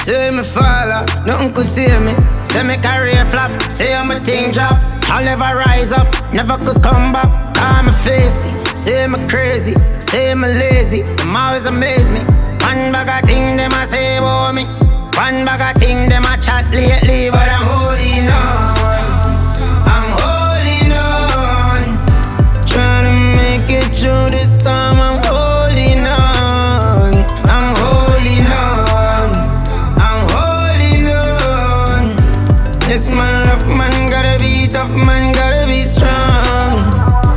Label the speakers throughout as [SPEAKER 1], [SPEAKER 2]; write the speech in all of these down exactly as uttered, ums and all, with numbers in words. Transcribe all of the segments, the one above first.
[SPEAKER 1] Say me fall out, nothing could save me. Say me career flop, say I'm a thing drop. I'll never rise up, never could come back. Call me feisty, say me crazy, say me lazy. Them always amaze me. One bag of thing them a say about me. One bag of thing them a chat lately, but I'm holding on. I'm holding on. Trying to make it through this time. I'm holding on. I'm holding on. I'm holding on. This man rough man gotta be tough man gotta be strong.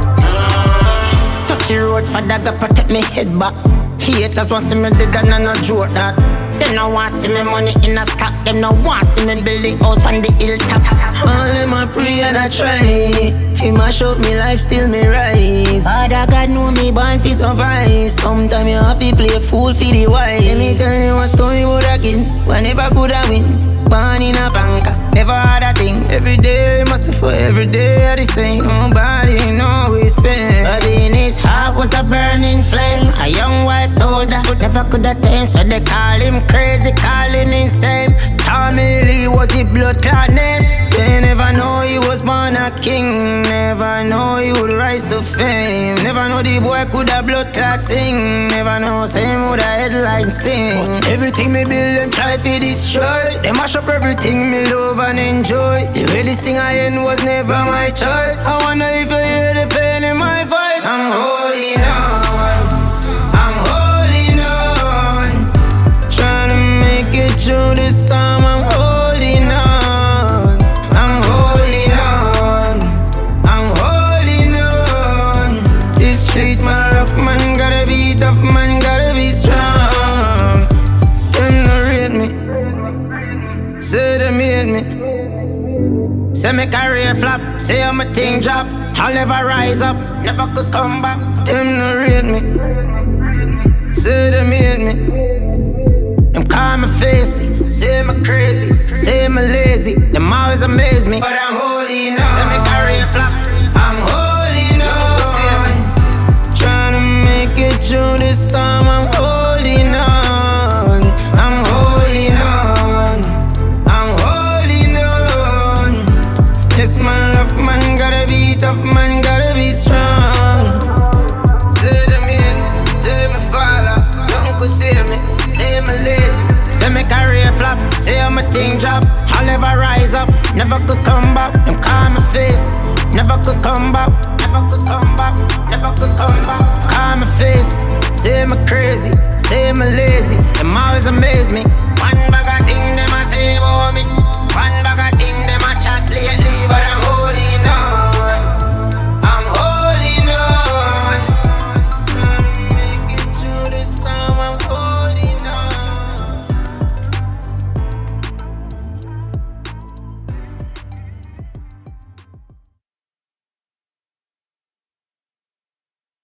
[SPEAKER 1] Touch the road for that to protect me head back. Haters want see me dead and I no joke that. Them no want see me money in a stock. Them no want see me build the house on the hilltop. All them a pray and I try. Fi mash up me life, still me rise. Father God know me born fi survive. Sometime you have to play fool fi the wise. Let me tell you a story about a kid who never coulda win. Born in a banker, never had a thing. Every day must for every day are the same. Nobody know we spend. But in his heart was a burning flame. A young white soldier who never could attain. So they call him crazy, call him insane. Tommy Lee was the blood clot name. They never know he was born a king. Never know he would rise to fame. Never know the boy could have blood clot sing. Never know same would a headline sting. But everything me build them try to destroy. They mash up everything me love and enjoy. The way this thing I end was never my choice. I wonder if you hear the pain in my voice. I'm holding on. I'm holding on. Trying to make it through this time. I'm holding on. I'm holding on. I'm holding on. This street my rough man gotta be tough man gotta be strong. Them no rate me. Say them hate me. Say me career flop, say I'm a thing drop. I'll never rise up, never could come back. Them no rate me. Say them hate me. Them call me feisty, say me crazy, say me lazy. Them always amaze me, but I'm holding on. Say me career flop, I'm holding on. Trying to make it through this time. I'm holding on. I'm holding on. I'm holding on. This man rough man gotta be tough man gotta be strong. Say them hate me, say me fall off, nothing could save me. Say me lazy, say me career flop, say I'm a thing drop. I'll never rise up, never could come back. Them call me face, never could come back. Never could come back, never could come back. Call me face, say me crazy, say me lazy. Them always amaze me. One bag of thing them a say about me. One bag of thing